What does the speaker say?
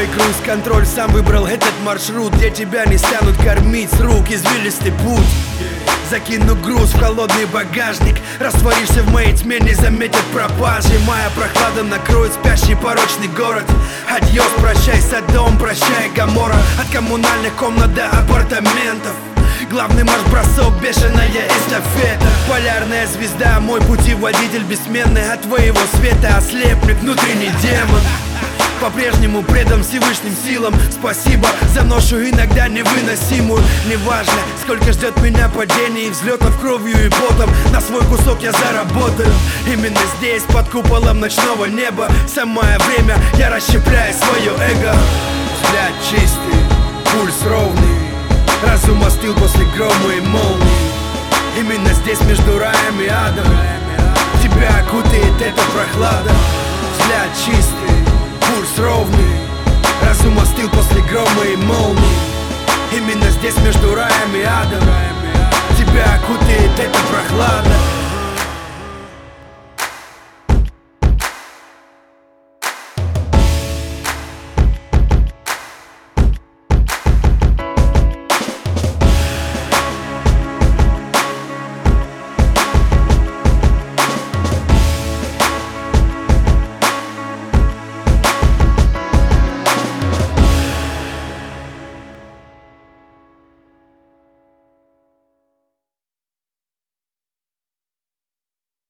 свой круиз-контроль, сам выбрал этот маршрут, где тебя не станут кормить с рук. Извилистый путь, закину груз в холодный багажник, растворишься в моей тьме, не заметят пропажи. Моя прохлада накроет спящий порочный город. Адьос, прощай Содом, прощай Гоморра. От коммунальных комнат до апартаментов главный марш-бросок, бешеная эстафета. Полярная звезда, мой путеводитель бессменный. От твоего света ослепнет внутренний демон. По-прежнему предан Всевышним силам. Спасибо за ношу иногда невыносимую. Неважно, сколько ждет меня падений и взлетов кровью и потом, на свой кусок я заработаю. Именно здесь, под куполом ночного неба, самое время я расщепляю свое эго. Взгляд чистый, пульс ровный, разум остыл после грома и молнии. Именно здесь, между раем и адом, тебя окутает эта прохлада. Взгляд чистый, пульс ровный, разум остыл после грома и молнии. Именно здесь, между раем и адом, тебя окутает